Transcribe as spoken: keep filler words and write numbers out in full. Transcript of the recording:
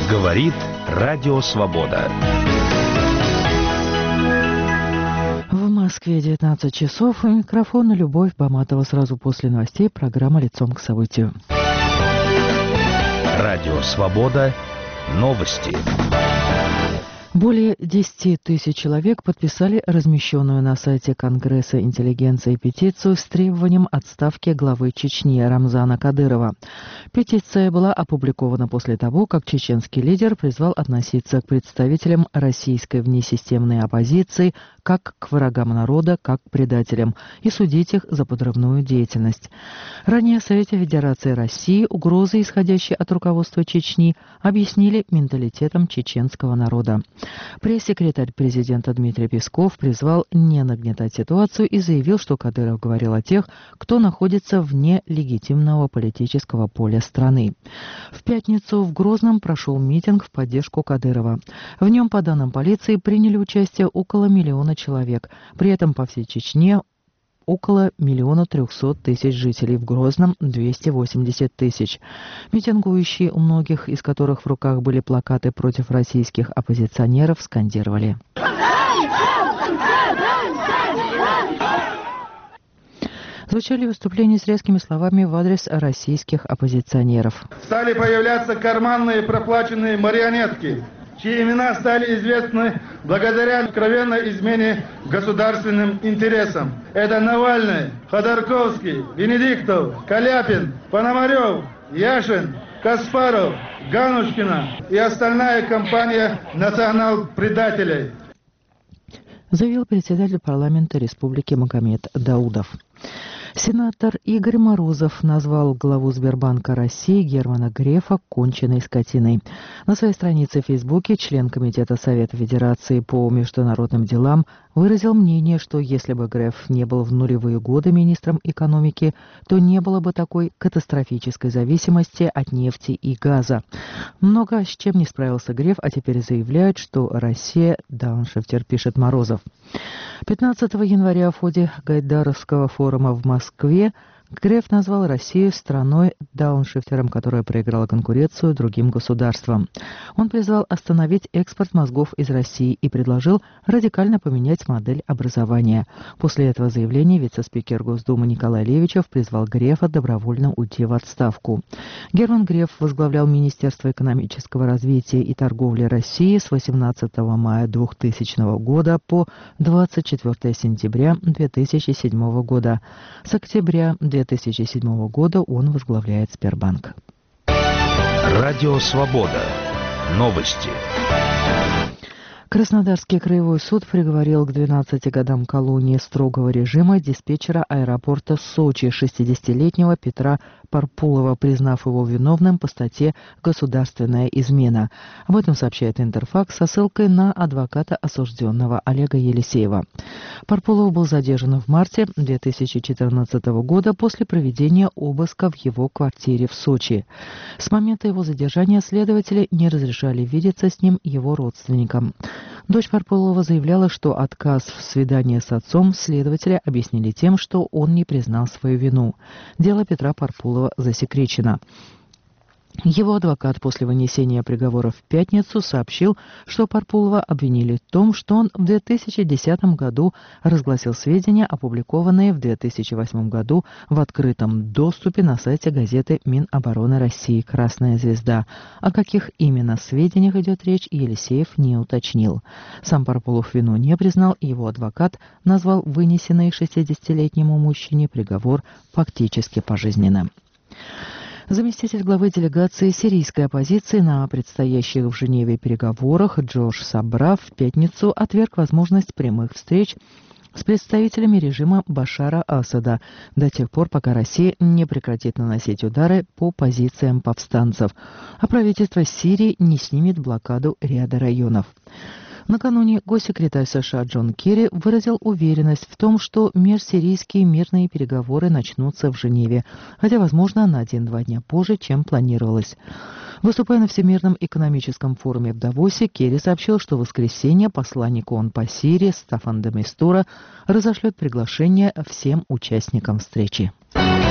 Говорит Радио Свобода. В Москве девятнадцать часов. У микрофона Любовь Баматова. Сразу после новостей программа «Лицом к событию». Радио Свобода. Новости. Более десяти тысяч человек подписали размещенную на сайте Конгресса интеллигенции петицию с требованием отставки главы Чечни Рамзана Кадырова. Петиция была опубликована после того, как чеченский лидер призвал относиться к представителям российской внесистемной оппозиции как к врагам народа, как к предателям, и судить их за подрывную деятельность. Ранее в Совете Федерации России угрозы, исходящие от руководства Чечни, объяснили менталитетом чеченского народа. Пресс-секретарь президента Дмитрий Песков призвал не нагнетать ситуацию и заявил, что Кадыров говорил о тех, кто находится вне легитимного политического поля страны. В пятницу в Грозном прошел митинг в поддержку Кадырова. В нем, по данным полиции, приняли участие около миллиона человек. При этом по всей Чечне около миллиона трехсот тысяч жителей, в Грозном двести восемьдесят тысяч. Митингующие, у многих из которых в руках были плакаты против российских оппозиционеров, скандировали. Звучали выступления с резкими словами в адрес российских оппозиционеров. Стали появляться карманные проплаченные марионетки, чьи имена стали известны благодаря откровенной измене государственным интересам. Это Навальный, Ходорковский, Венедиктов, Каляпин, Пономарев, Яшин, Каспаров, Ганушкина и остальная компания национал-предателей, заявил председатель парламента Республики Магомед Даудов. Сенатор Игорь Морозов назвал главу Сбербанка России Германа Грефа конченной скотиной. На своей странице в Фейсбуке член Комитета Совета Федерации по международным делам выразил мнение, что если бы Греф не был в нулевые годы министром экономики, то не было бы такой катастрофической зависимости от нефти и газа. Много с чем не справился Греф, а теперь заявляет, что Россия дауншифтер, пишет Морозов. пятнадцатого января в ходе Гайдаровского форума в Москве Греф назвал Россию страной дауншифтером, которая проиграла конкуренцию другим государствам. Он призвал остановить экспорт мозгов из России и предложил радикально поменять модель образования. После этого заявления вице-спикер Госдумы Николай Левичев призвал Грефа добровольно уйти в отставку. Герман Греф возглавлял Министерство экономического развития и торговли России с восемнадцатого мая двухтысячного года по двадцать четвёртого сентября две тысячи седьмого года. С октября две тысячи седьмого года он возглавляет Сбербанк. Радио Свобода. Новости. Краснодарский краевой суд приговорил к двенадцати годам колонии строгого режима диспетчера аэропорта Сочи шестидесятилетнего Петра Парпулова, признав его виновным по статье «Государственная измена». Об этом сообщает Интерфакс со ссылкой на адвоката осужденного Олега Елисеева. Парпулов был задержан в марте две тысячи четырнадцатого года после проведения обыска в его квартире в Сочи. С момента его задержания следователи не разрешали видеться с ним его родственникам. Дочь Парпулова заявляла, что отказ в свидании с отцом следователи объяснили тем, что он не признал свою вину. Дело Петра Парпулова засекречено. Его адвокат после вынесения приговора в пятницу сообщил, что Парпулова обвинили в том, что он в две тысячи десятом году разгласил сведения, опубликованные в две тысячи восьмом году в открытом доступе на сайте газеты Минобороны России «Красная звезда». О каких именно сведениях идет речь, Елисеев не уточнил. Сам Парпулов вину не признал, и его адвокат назвал вынесенный шестидесятилетнему мужчине приговор фактически пожизненным. Заместитель главы делегации сирийской оппозиции на предстоящих в Женеве переговорах Джош Сабра в пятницу отверг возможность прямых встреч с представителями режима Башара Асада до тех пор, пока Россия не прекратит наносить удары по позициям повстанцев, а правительство Сирии не снимет блокаду ряда районов. Накануне госсекретарь США Джон Керри выразил уверенность в том, что межсирийские мирные переговоры начнутся в Женеве, хотя, возможно, на один-два дня позже, чем планировалось. Выступая на Всемирном экономическом форуме в Давосе, Керри сообщил, что в воскресенье посланник ООН по Сирии Стаффан де Мистура разошлет приглашение всем участникам встречи.